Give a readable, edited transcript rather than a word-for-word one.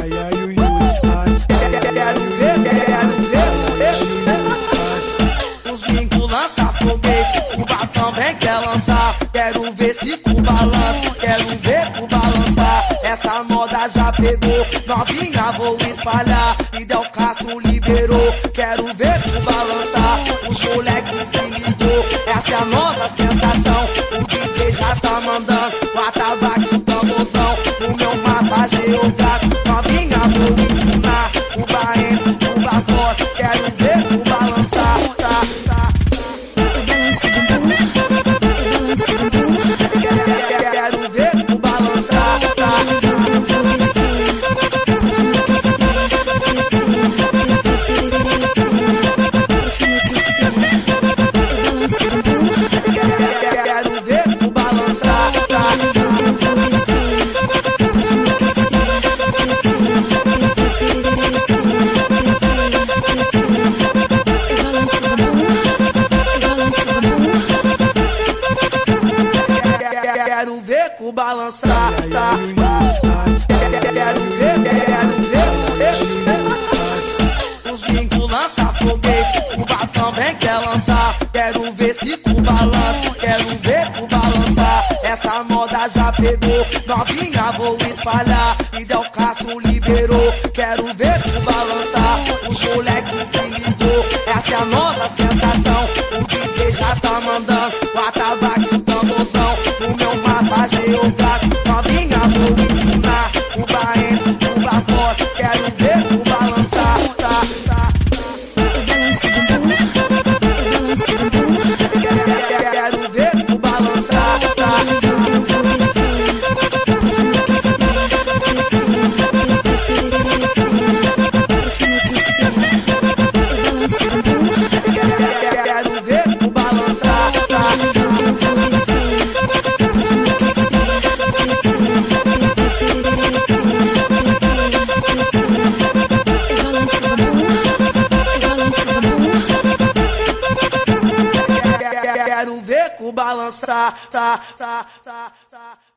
Os gringos lançam foguete, Cuba também quer lançar. Quero ver se Cuba lança, quero ver Cuba lançar. Essa moda já pegou, novinha vou espalhar. Fidel Castro liberou, quero ver Cuba lançar. Os moleques se ligou, essa é a nova sensação. O DJ já tá mandando o atabaque, o tamborzão. No meu mapa geográfico, novinha vou ensinar. Cuba entra, Cuba fora, quero ver Cuba lançar. Quero ver Cuba lançar. Quero ver Cuba lançar. Quero ver Cuba lançar. Quero ver. Os gringos lançam foguete, Cuba também quer lançar. Quero ver se Cuba lança, quero ver Cuba lançar. Essa moda já pegou, novinha vou espalhar. Fidel Castro liberou, quero ver Cuba lançar. Os moleques se ligou, essa é a nova sensação. O DJ já tá mandando o atabaque, o tamborzão. No meu mapa geográfico, novinha vou ensinar. Cuba entra, Cuba fora, quero ver Cuba lançar. Quero ver Cuba lançar. Quero ver Cuba lançar. Quero ver Cuba lançar.